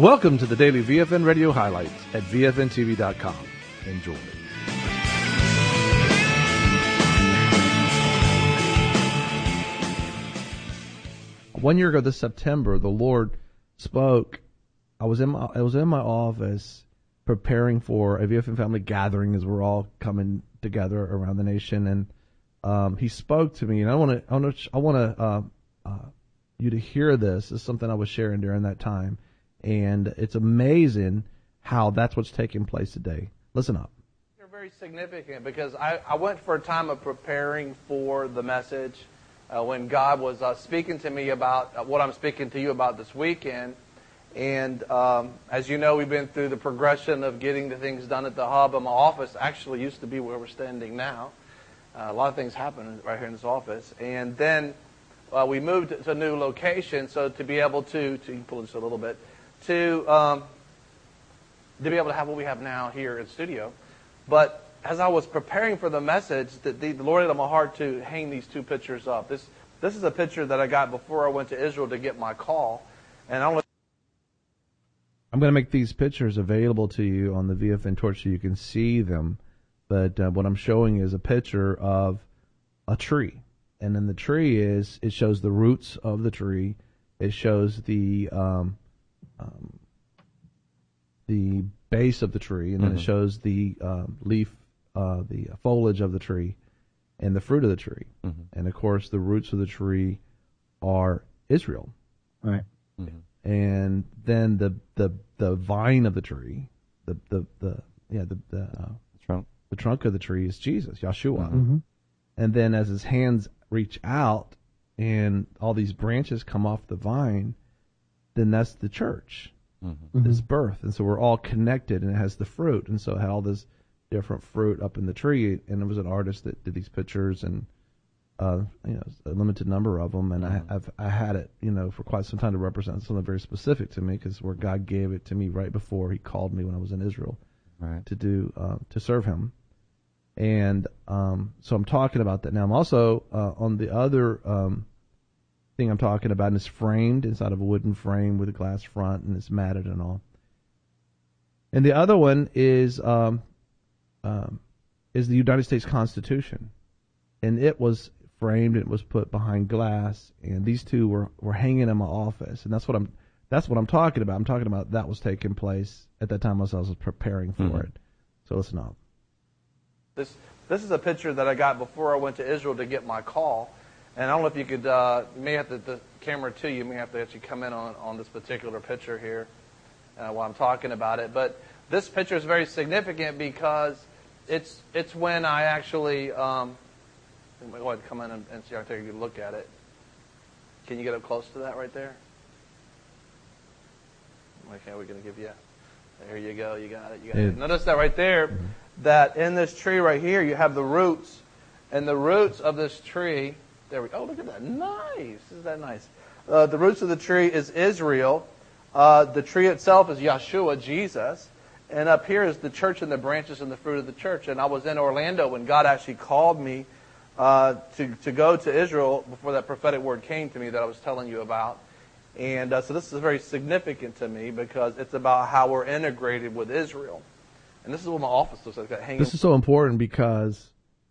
Welcome to the daily VFN radio highlights at VFNTV.com. Enjoy. One year ago this September, the Lord spoke. I was in my office preparing for a VFN family gathering as we're all coming together around the nation, and He spoke to me, and I want you to hear this. This is something I was sharing during that time, and it's amazing how that's what's taking place today. Listen up. They're very significant because I went for a time of preparing for the message when God was speaking to me about what I'm speaking to you about this weekend. And as you know, we've been through the progression of getting the things done at the hub. And my office actually used to be where we're standing now. A lot of things happened right here in this office. And then we moved to a new location, so to be able to pull this a little bit, to be able to have what we have now here in studio. But as I was preparing for the message, the Lord had on my heart to hang these two pictures up. This is a picture that I got before I went to Israel to get my call. And I'm going to make these pictures available to you on the VFN torch so you can see them. But what I'm showing is a picture of a tree. And then the tree it shows the roots of the tree. It shows the base of the tree, and then it shows the leaf, the foliage of the tree, and the fruit of the tree. Mm-hmm. And of course, the roots of the tree are Israel, right? Mm-hmm. And then the vine of the tree, the trunk of the tree is Jesus, Yeshua. Mm-hmm. And then as his hands reach out and all these branches come off the vine, then that's the church, this birth. And so we're all connected, and it has the fruit. And so it had all this different fruit up in the tree. And there was an artist that did these pictures, and a limited number of them. And I had it, for quite some time to represent something very specific to me, because where God gave it to me right before He called me when I was in Israel, right, to do to serve Him. And so I'm talking about that now. I'm also on the other thing I'm talking about, and it's framed inside of a wooden frame with a glass front, and it's matted and all. And the other one is the United States Constitution, and it was framed. It was put behind glass, and these two were hanging in my office, and that's what I'm talking about. I'm talking about that was taking place at that time as I was preparing for it. So listen up. This is a picture that I got before I went to Israel to get my call. And I don't know if you could, you may have to, the camera too, you may have to actually come in on this particular picture here while I'm talking about it. But this picture is very significant because it's when I actually, go ahead and come in and see, I'll take a good look at it. Can you get up close to that right there? Okay, we're going to give you, there you go, you got it. Notice that right there, that in this tree right here, you have the roots. And the roots of this tree, there we go. Oh, look at that. Nice. Isn't that nice? The roots of the tree is Israel. The tree itself is Yeshua, Jesus. And up here is the church and the branches and the fruit of the church. And I was in Orlando when God actually called me to go to Israel before that prophetic word came to me that I was telling you about. And so this is very significant to me because it's about how we're integrated with Israel. And this is what my office looks like. This is so important because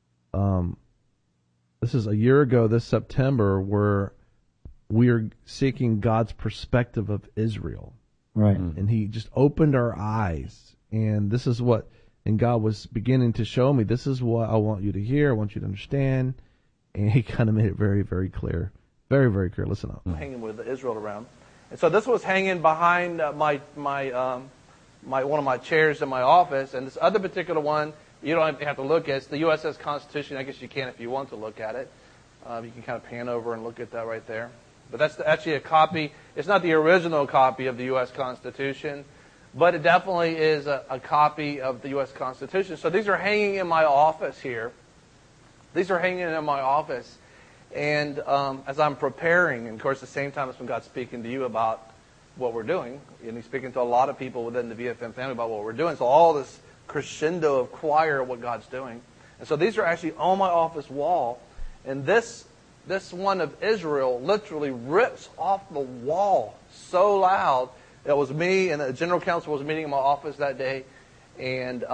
this is a year ago this September where we are seeking God's perspective of Israel. Right. And He just opened our eyes. And this is what, and God was beginning to show me, this is what I want you to hear, I want you to understand. And He kind of made it very, very clear. Very, very clear. Listen up. Hanging with Israel around. And so this was hanging behind my one of my chairs in my office, and this other particular one, you don't have to look at. It's the USS Constitution. I guess you can if you want to look at it. You can kind of pan over and look at that right there. But that's actually a copy. It's not the original copy of the U.S. Constitution, but it definitely is a copy of the U.S. Constitution. So these are hanging in my office here. These are hanging in my office. And as I'm preparing, and of course, at the same time as when God's speaking to you about what we're doing, and He's speaking to a lot of people within the VFN family about what we're doing. So all this crescendo of choir of what God's doing. And so these are actually on my office wall. And this one of Israel literally rips off the wall so loud It was me, and the general counsel was meeting in my office that day, and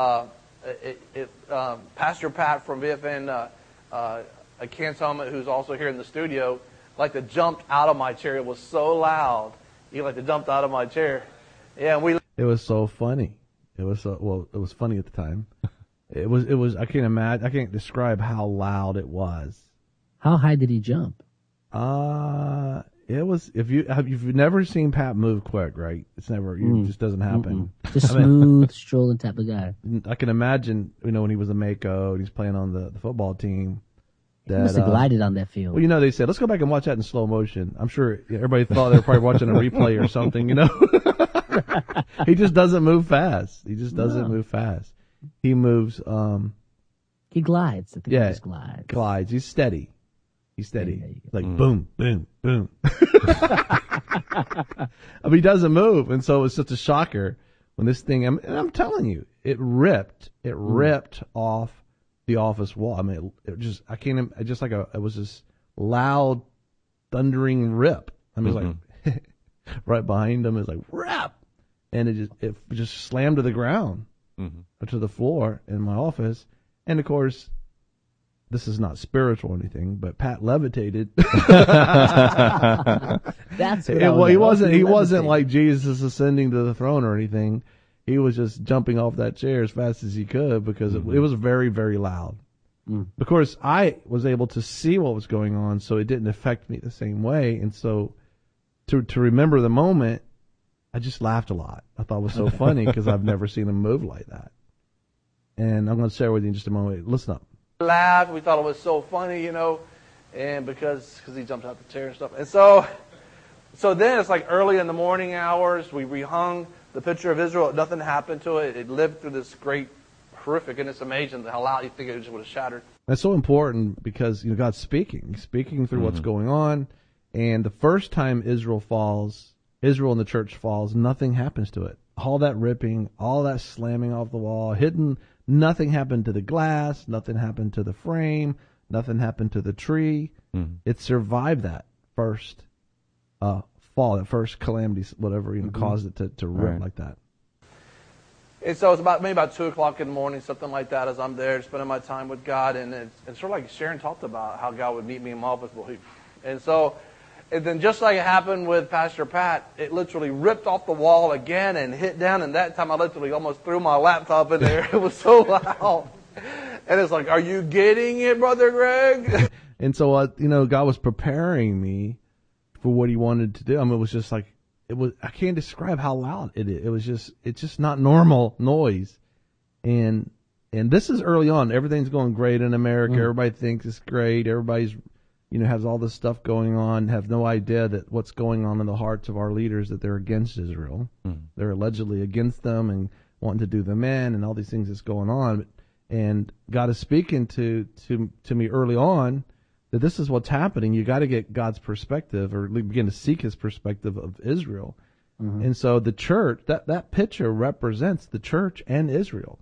Pastor Pat from VFN, Ken Summit, who's also here in the studio, jumped out of my chair. It was so loud. He jumped out of my chair. Yeah, It was so funny. It was funny at the time. It was. I can't imagine. I can't describe how loud it was. How high did he jump? It was. If you've never seen Pat move quick, right? It's never. It just doesn't happen. Just smooth, strolling type of guy. I can imagine. When he was a Mako and he's playing on the football team. He must have glided on that field. Well, they said, let's go back and watch that in slow motion. I'm sure everybody thought they were probably watching a replay or something, He just doesn't move fast. He just doesn't move fast. He moves, he glides. I think yeah, he just glides. Glides. He's steady. Boom, boom, boom. He doesn't move. And so it was such a shocker when this thing, and I'm telling you, it ripped off the office wall. It was this loud, thundering rip. It was like, right behind him, it was like, rip! And it just slammed to the ground, to the floor in my office. And of course, this is not spiritual or anything, but Pat levitated. That's what he wasn't like Jesus ascending to the throne or anything. He was just jumping off that chair as fast as he could because it was very, very loud. Of course, I was able to see what was going on, so it didn't affect me the same way. And so to remember the moment, I just laughed a lot. I thought it was so funny because I've never seen him move like that. And I'm going to share with you in just a moment. Listen up. Laughed. We thought it was so funny, and because he jumped out the chair and stuff. And so then it's like early in the morning hours. We rehung the picture of Israel. Nothing happened to it. It lived through this great, horrific, and it's amazing how loud you think it just would have shattered. That's so important because God's speaking. He's speaking through what's going on. And the first time Israel and the church falls, nothing happens to it. All that ripping, all that slamming off the wall, nothing happened to the glass, nothing happened to the frame, nothing happened to the tree. It survived that first fall, that first calamity, whatever caused it to rip like that. And so it's maybe about 2 o'clock in the morning, something like that, as I'm there spending my time with God. And it's sort of like Sharon talked about how God would meet me in my office. And then just like it happened with Pastor Pat, it literally ripped off the wall again and hit down. And that time I literally almost threw my laptop in there. It was so loud. And it's like, are you getting it, Brother Greg? And so, God was preparing me for what he wanted to do. It was just like, I can't describe how loud it is. It's just not normal noise. And this is early on. Everything's going great in America. Everybody thinks it's great. Everybody's, has all this stuff going on, have no idea that what's going on in the hearts of our leaders, that they're against Israel. They're allegedly against them and wanting to do them in and all these things that's going on. And God is speaking to me early on that this is what's happening. You got to get God's perspective, or begin to seek his perspective of Israel. And so the church, that picture represents the church and Israel.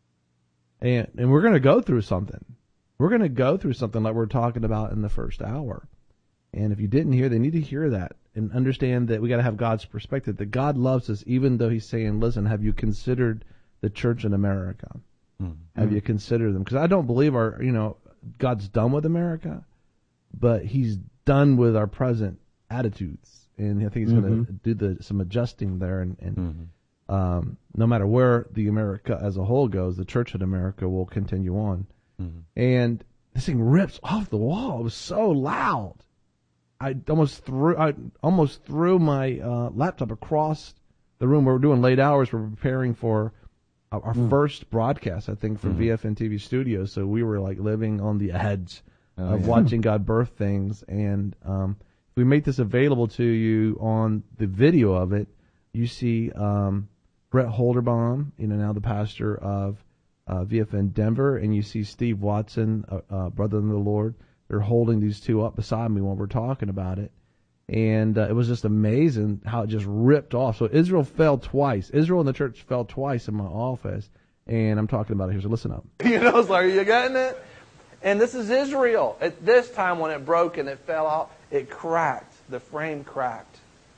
And we're going to go through something. We're going to go through something like we're talking about in the first hour. And if you didn't hear, they need to hear that and understand that we got to have God's perspective, that God loves us, even though he's saying, listen, have you considered the church in America? Have you considered them? Because I don't believe God's done with America, but he's done with our present attitudes. And I think he's going to do some adjusting there. And no matter where the America as a whole goes, the church in America will continue on. And this thing rips off the wall. It was so loud. I almost threw my laptop across the room. We were doing late hours. We're preparing for our first broadcast, I think, for VFN TV Studios. So we were like living on the edge of watching God birth things. And we make this available to you on the video of it. You see Brett Holderbaum, now the pastor of VFN Denver, and you see Steve Watson, brother in the Lord. They're holding these two up beside me when we're talking about it. And it was just amazing how it just ripped off. So Israel fell twice. Israel and the church fell twice in my office. And I'm talking about it here, so listen up. It's like, are you getting it? And this is Israel. At this time when it broke and it fell out, it cracked. The frame cracked.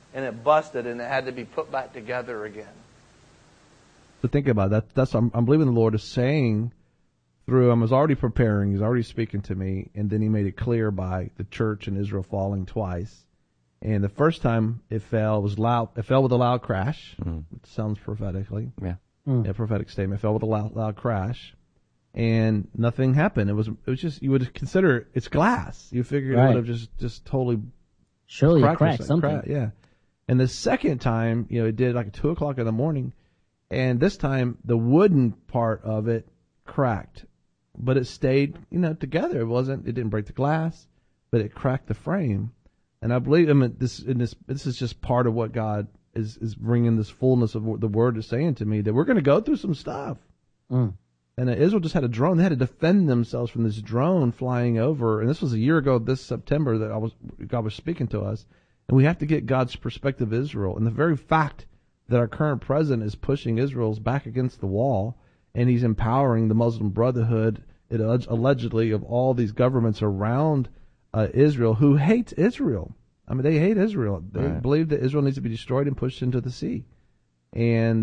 and it busted, and it had to be put back together again. So think about that. That's I'm believing the Lord is saying through. I was already preparing. He's already speaking to me, and then He made it clear by the church in Israel falling twice. And the first time it fell was loud. It fell with a loud crash. Which sounds prophetically. Yeah. A prophetic statement. It fell with a loud crash, and nothing happened. It was just, you would consider it's glass. You figure it would have just totally surely cracked something. Yeah. And the second time, it did like 2:00 in the morning, and this time the wooden part of it cracked, but it stayed, together. It didn't break the glass, but it cracked the frame. And I believe, this is just part of what God is bringing, this fullness of what the Word is saying to me, that we're going to go through some stuff. And Israel just had a drone. They had to defend themselves from this drone flying over. And this was a year ago this September that God was speaking to us. And we have to get God's perspective of Israel. And the very fact that our current president is pushing Israel's back against the wall, and he's empowering the Muslim Brotherhood, allegedly, of all these governments around Israel who hate Israel. I mean, they hate Israel. They believe that Israel needs to be destroyed and pushed into the sea. And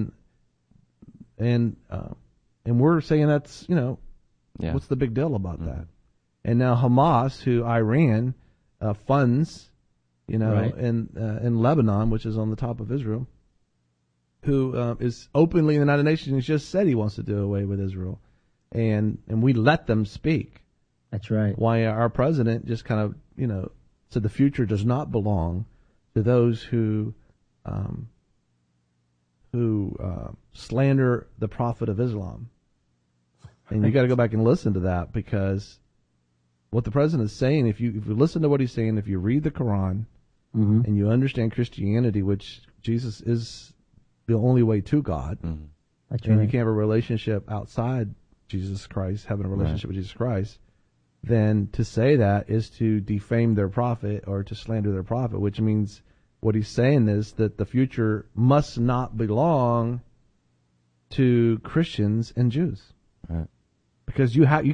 we're saying that's, what's the big deal about that? And now Hamas, who Iran funds, in Lebanon, which is on the top of Israel, who is openly in the United Nations, just said he wants to do away with Israel. And we let them speak. That's right. Why our president just kind of, said the future does not belong to those who slander the Prophet of Islam. And you got to go back and listen to that, because what the president is saying, if you listen to what he's saying, if you read the Quran and you understand Christianity, which Jesus is the only way to God, That's and right. you can't have a relationship outside Jesus Christ, having a relationship with Jesus Christ, then to say that is to defame their prophet or to slander their prophet, which means what he's saying is that the future must not belong to Christians and Jews. Right. Because you have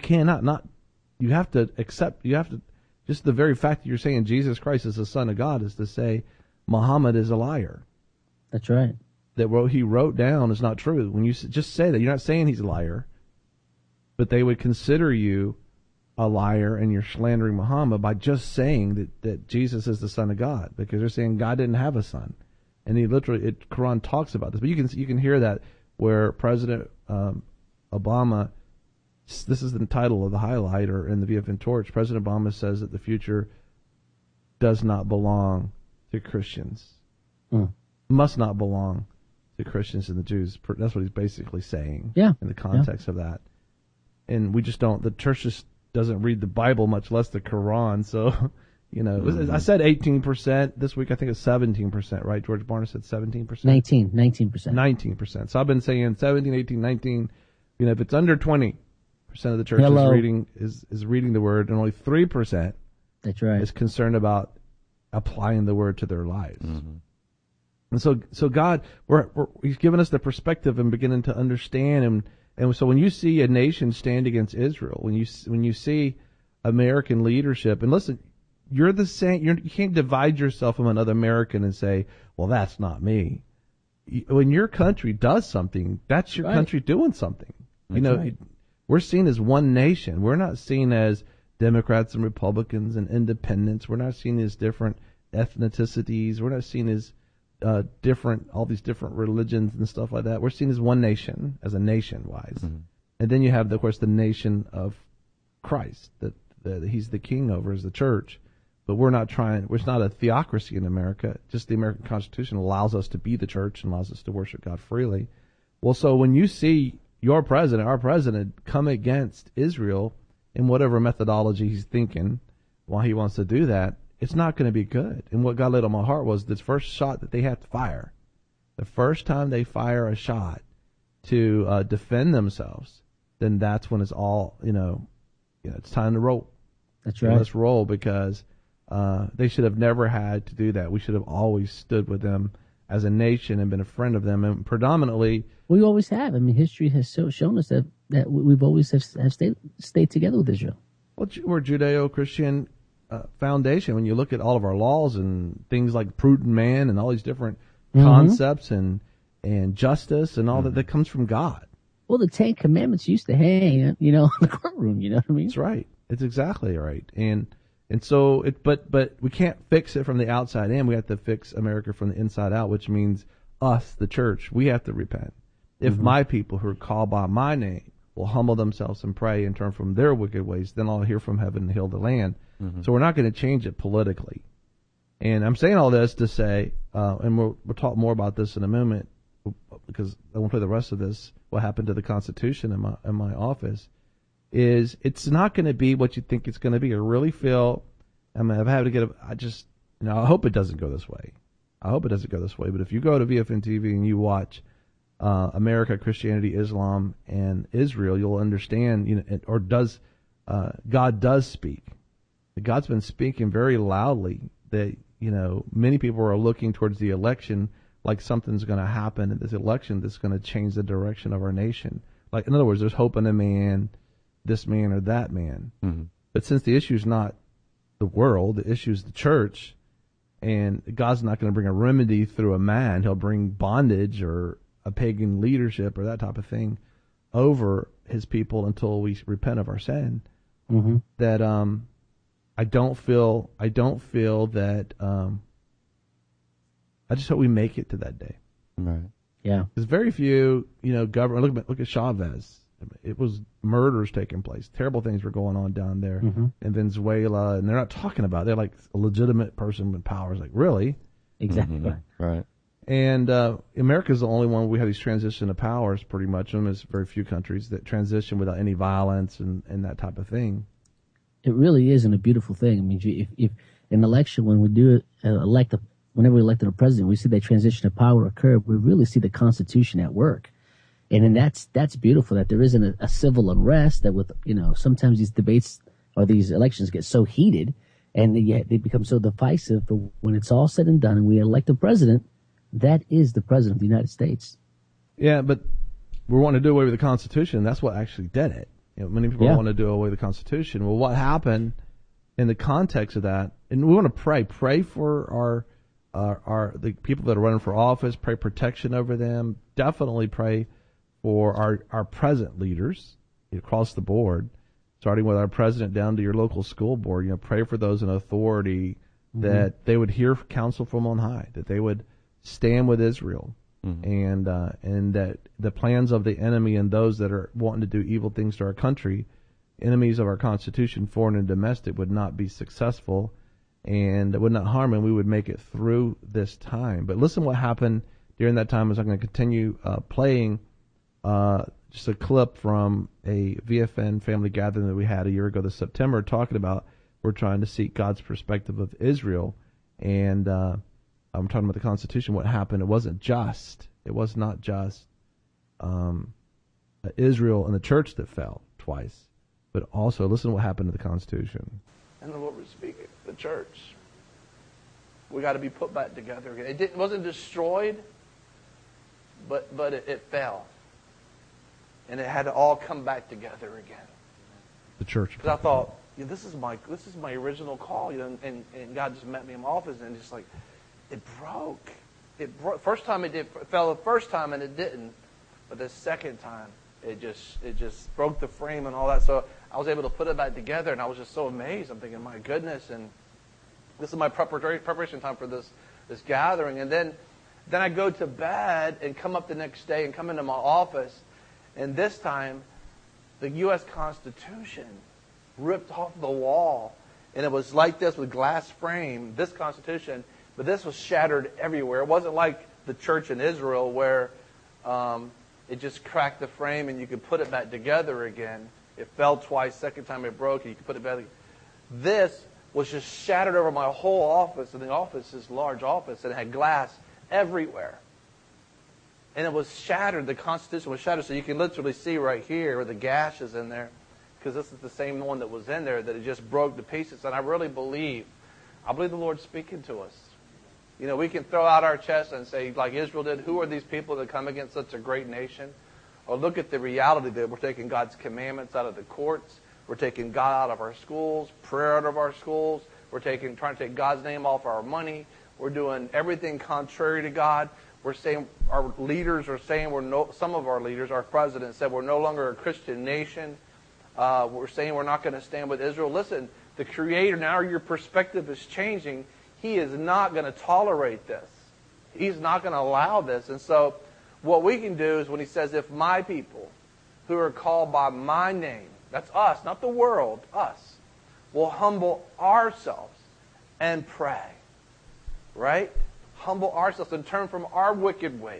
to accept, just the very fact that you're saying Jesus Christ is the Son of God is to say Muhammad is a liar. That's right. That what he wrote down is not true. When you just say that, you're not saying he's a liar, but they would consider you a liar and you're slandering Muhammad by just saying that Jesus is the Son of God, because they're saying God didn't have a son. And Quran talks about this, but you can hear that where President Obama, this is the title of the highlighter in the VFN Torch, President Obama says that the future does not belong to Christians. Must not belong to Christians and the Jews. That's what he's basically saying in the context of that. And we just don't, the church just doesn't read the Bible, much less the Quran. So, I said 18%. This week I think it's 17%, right? George Barnes said 17%? 19%. 19%. So I've been saying 17, 18, 19. If it's under 20% of the church is reading the word, and only 3% That's right. is concerned about applying the word to their lives. And so God, He's given us the perspective and beginning to understand. And so when you see a nation stand against Israel, when you see American leadership, and listen, you're the same. You can't divide yourself from another American and say, "Well, that's not me." When your country does something, that's your country doing something. We're seen as one nation. We're not seen as Democrats and Republicans and independents. We're not seen as different ethnicities. We're not seen as all these different religions and stuff like that. We're seen as one nation, as a nation-wise. And then you have, of course, the nation of Christ, that He's the king over, as the church. But we're not a theocracy in America. Just the American Constitution allows us to be the church and allows us to worship God freely. Well, so when you see our president, come against Israel in whatever methodology he's thinking, why he wants to do that, it's not going to be good. And what God laid on my heart was this first shot that they have to fire. The first time they fire a shot to defend themselves, then that's when it's all, it's time to roll. That's right. Let's roll, because they should have never had to do that. We should have always stood with them as a nation and been a friend of them. And predominantly, we always have. I mean, history has shown us that we've always have stayed together with Israel. Well, we're Judeo-Christian foundation. When you look at all of our laws and things like prudent man and all these different concepts and justice and all that comes from God. Well, the 10 Commandments used to hang, in the courtroom. You know what I mean? That's right. It's exactly right. And so but we can't fix it from the outside in. We have to fix America from the inside out, which means us, the church, we have to repent. If my people who are called by my name will humble themselves and pray and turn from their wicked ways, then I'll hear from heaven and heal the land. So we're not going to change it politically. And I'm saying all this to say, and we'll talk more about this in a moment, because I won't play the rest of this, what happened to the Constitution in my office, is it's not going to be what you think it's going to be. I really feel, I've had to get, I hope it doesn't go this way. But if you go to VFN TV and you watch America, Christianity, Islam, and Israel, you'll understand, God does speak. God's been speaking very loudly that, many people are looking towards the election like something's going to happen in this election that's going to change the direction of our nation. Like, in other words, there's hope in a man, this man or that man. But since the issue is not the world, the issue is the church, and God's not going to bring a remedy through a man. He'll bring bondage or a pagan leadership or that type of thing over his people until we repent of our sin. That I don't feel that. I just hope we make it to that day. Right. Yeah. There's very few, government. Look at Chavez. It was murders taking place. Terrible things were going on down there in Venezuela, and they're not talking about it. They're like a legitimate person with powers. Like, really? Exactly. Right. And America's the only one we have these transition of powers, pretty much. There's very few countries that transition without any violence and that type of thing. It really isn't a beautiful thing. I mean, if an election, when we do whenever we elected a president, we see that transition of power occur. We really see the Constitution at work. And then that's beautiful, that there isn't a civil unrest, that with, sometimes these debates or these elections get so heated and yet they become so divisive. But when it's all said and done and we elect a president, that is the president of the United States. Yeah, but we want to do away with the Constitution. That's what actually did it. Many people want to do away with the Constitution. Well, what happened in the context of that? And we want to pray for the people that are running for office, pray protection over them. Definitely pray for our present leaders across the board, starting with our president down to your local school board. Pray for those in authority that they would hear counsel from on high, that they would stand with Israel, and that the plans of the enemy and those that are wanting to do evil things to our country, enemies of our Constitution, foreign and domestic, would not be successful and would not harm, and we would make it through this time. But listen what happened during that time, as I'm going to continue playing just a clip from a VFN family gathering that we had a year ago this September, talking about we're trying to seek God's perspective of Israel. And I'm talking about the Constitution, what happened. It wasn't just. It was not just Israel and the church that fell twice, but also listen to what happened to the Constitution. And the Lord was speaking. The church. We got to be put back together again. It wasn't destroyed, but it fell. And it had to all come back together again. The church. Because I thought, this is my original call, and God just met me in my office, and just like, it broke. It broke. First time it fell the first time, and it didn't. But the second time, it just broke the frame and all that. So I was able to put it back together, and I was just so amazed. I'm thinking, my goodness, and this is my preparation time for this gathering. And then I go to bed and come up the next day and come into my office, and this time, the U.S. Constitution ripped off the wall, and it was like this with glass frame, this Constitution, but this was shattered everywhere. It wasn't like the church in Israel where it just cracked the frame and you could put it back together again. It fell twice, second time it broke, and you could put it back together. This was just shattered over my whole office, and the office is a large office, and it had glass everywhere. And it was shattered, the Constitution was shattered, so you can literally see right here where the gash is in there, because this is the same one that was in there, that it just broke to pieces. And I believe the Lord's speaking to us. We can throw out our chest and say, like Israel did, who are these people that come against such a great nation? Or look at the reality that we're taking God's commandments out of the courts. We're taking God out of our schools, prayer out of our schools. We're trying to take God's name off our money. We're doing everything contrary to God. We're saying our leaders are saying some of our leaders, our president said we're no longer a Christian nation. We're saying we're not going to stand with Israel. Listen, the Creator, now your perspective is changing. He is not going to tolerate this. He's not going to allow this. And so what we can do is when he says, if my people who are called by my name, that's us, not the world, us, will humble ourselves and pray, right? Humble ourselves and turn from our wicked ways,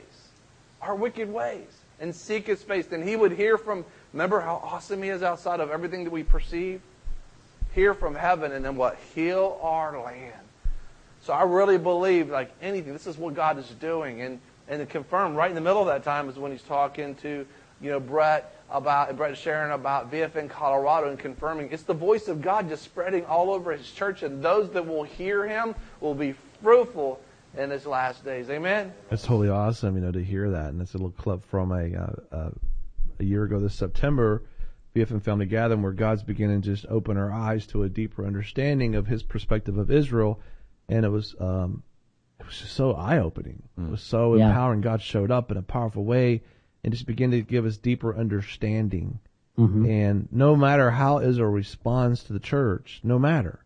and seek His face. Then He would hear from, remember how awesome He is outside of everything that we perceive? Hear from heaven, and then what? Heal our land. So I really believe, like anything, this is what God is doing. And to confirm, right in the middle of that time is when He's talking to, Brett Sharon about VFN Colorado, and confirming it's the voice of God just spreading all over His church, and those that will hear Him will be fruitful in His last days. Amen? It's totally awesome, to hear that. And it's a little clip from a year ago this September, VFN Family Gathering, where God's beginning to just open our eyes to a deeper understanding of His perspective of Israel. And it was just so eye-opening. It was so empowering. God showed up in a powerful way and just began to give us deeper understanding. Mm-hmm. And no matter how Israel responds to the church, no matter,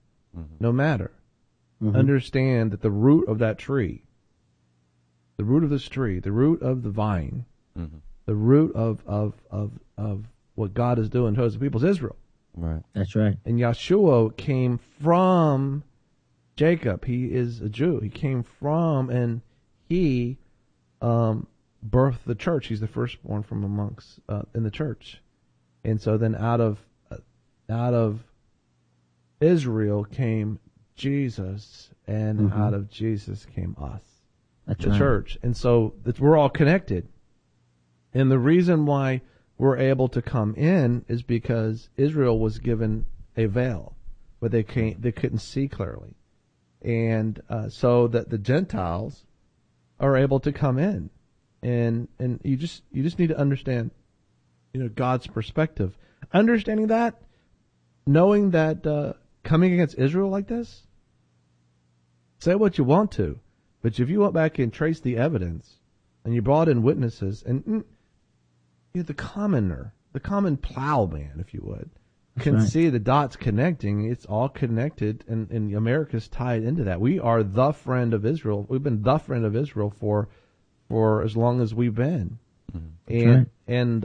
understand that the root of that tree, the root of this tree, the root of the vine, the root of what God is doing to the people is Israel. Right. That's right. And Yeshua came from Jacob. He is a Jew. He came from, and he birthed the church. He's the firstborn from amongst in the church. And so then out of Israel came Jesus, and out of Jesus came us, the church. And so we're all connected. And the reason why we're able to come in is because Israel was given a veil, but they couldn't see clearly. And so that the Gentiles are able to come in, and you just need to understand, God's perspective. Understanding that, knowing that coming against Israel like this, say what you want to, but if you went back and traced the evidence, and you brought in witnesses, and the common plowman, if you would, can see the dots connecting. It's all connected, and America's tied into that. We are the friend of Israel. We've been the friend of Israel for as long as we've been. And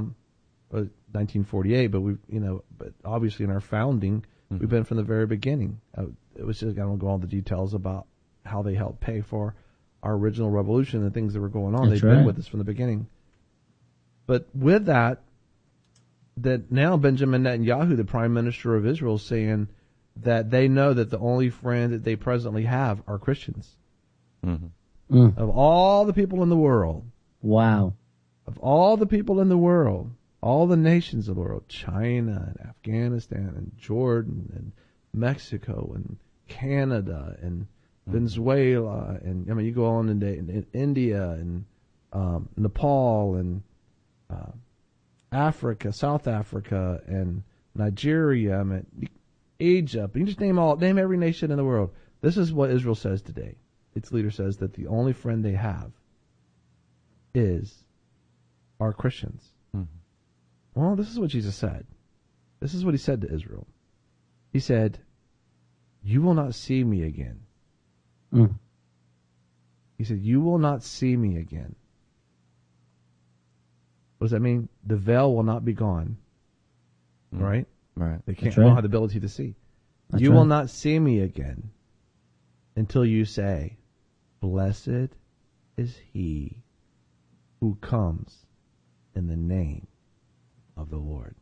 1948, but but obviously in our founding, we've been from the very beginning. It was just, I don't go all the details about how they helped pay for our original revolution and things that were going on. They've been with us from the beginning. But with that now Benjamin Netanyahu, the Prime Minister of Israel, is saying that they know that the only friend that they presently have are Christians. Of all the people in the world. Wow. Of all the people in the world, all the nations of the world, China and Afghanistan and Jordan and Mexico and Canada and Venezuela, and you go on in India and Nepal and Africa, South Africa, and Nigeria, Egypt. You just name every nation in the world. This is what Israel says today. Its leader says that the only friend they have are Christians. Well, this is what Jesus said. This is what He said to Israel. He said, "You will not see me again." He said, "You will not see me again." What does that mean? The veil will not be gone. Right? Right. They don't have the ability to see. You will not see me again until you say, "Blessed is he who comes in the name of the Lord."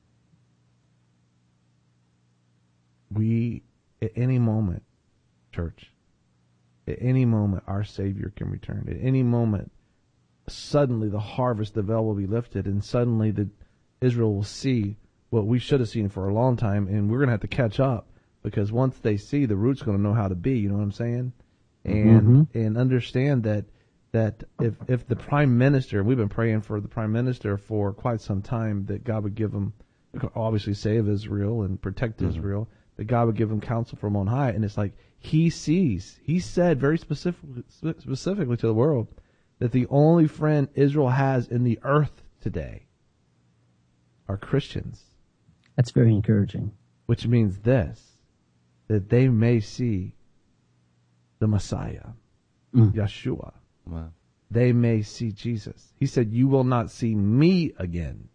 We, at any moment, church, at any moment, our Savior can return. At any moment, suddenly the harvest, the veil will be lifted, and suddenly Israel will see what we should have seen for a long time, and we're going to have to catch up, because once they see, the root's going to know how to be, you know what I'm saying? And understand that if the Prime Minister, we've been praying for the Prime Minister for quite some time, that God would give him, obviously save Israel and protect Israel, that God would give him counsel from on high. And it's like he sees. He said very specifically to the world that the only friend Israel has in the earth today are Christians. That's very encouraging. Which means this, that they may see the Messiah, Yeshua. Wow. They may see Jesus. He said, you will not see me again.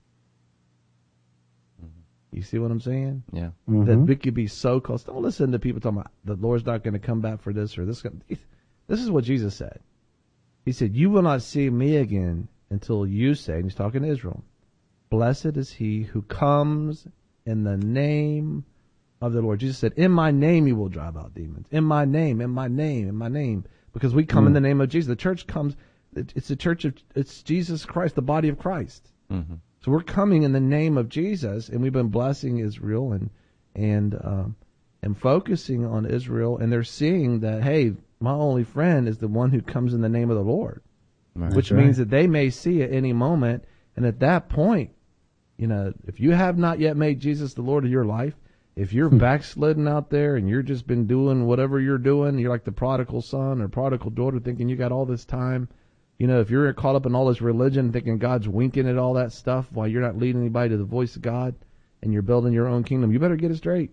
You see what I'm saying? Yeah. That we could be so close. Don't listen to people talking about the Lord's not going to come back for this or this. This is what Jesus said. He said, you will not see me again until you say, and he's talking to Israel, blessed is he who comes in the name of the Lord. Jesus said, in my name you will drive out demons. In my name, in my name, in my name. Because we come in the name of Jesus. The church comes, it's the church of, it's Jesus Christ, the body of Christ. Mm-hmm. So we're coming in the name of Jesus, and we've been blessing Israel and focusing on Israel, and they're seeing that, hey, my only friend is the one who comes in the name of the Lord, right. Which means that they may see at any moment, and at that point, you know, if you have not yet made Jesus the Lord of your life, if you're backslidden out there and you're just been doing whatever you're doing, you're like the prodigal son or prodigal daughter thinking you got all this time. You know, if you're caught up in all this religion thinking God's winking at all that stuff while you're not leading anybody to the voice of God and you're building your own kingdom, you better get it straight.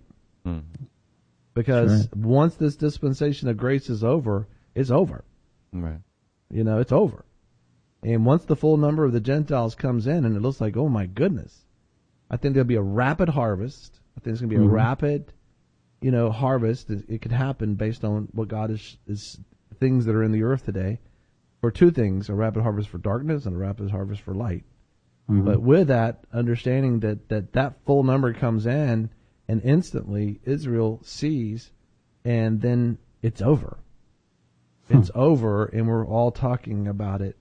Because once this dispensation of grace is over, it's over. Right. You know, it's over. And once the full number of the Gentiles comes in and it looks like, oh my goodness, I think there'll be a rapid harvest. I think it's going to be a rapid, you know, harvest. It could happen based on what God is things that are in the earth today. For two things, a rapid harvest for darkness and a rapid harvest for light. But with that, understanding that full number comes in and instantly Israel sees and then it's over. It's over and we're all talking about it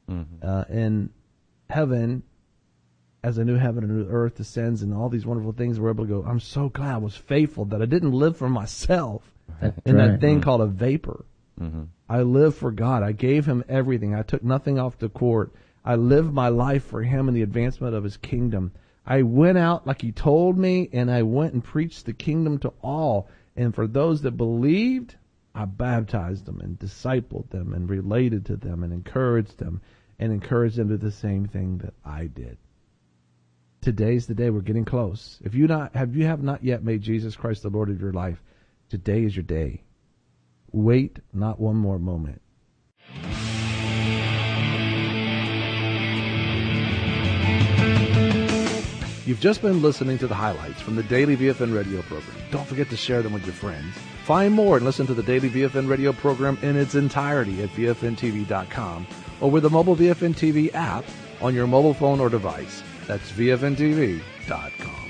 in heaven as a new heaven and a new earth descends and all these wonderful things. We're able to go, I'm so glad I was faithful that I didn't live for myself in that thing called a vapor. I lived for God. I gave him everything. I took nothing off the court. I lived my life for him and the advancement of his kingdom. I went out like he told me, and I went and preached the kingdom to all. And for those that believed, I baptized them and discipled them and related to them and encouraged them to do the same thing that I did. Today's the day. We're getting close. If you have not yet made Jesus Christ the Lord of your life, today is your day. Wait not one more moment. You've just been listening to the highlights from the Daily VFN radio program. Don't forget to share them with your friends. Find more and listen to the Daily VFN radio program in its entirety at VFNTV.com or with the mobile VFN TV app on your mobile phone or device. That's VFNTV.com.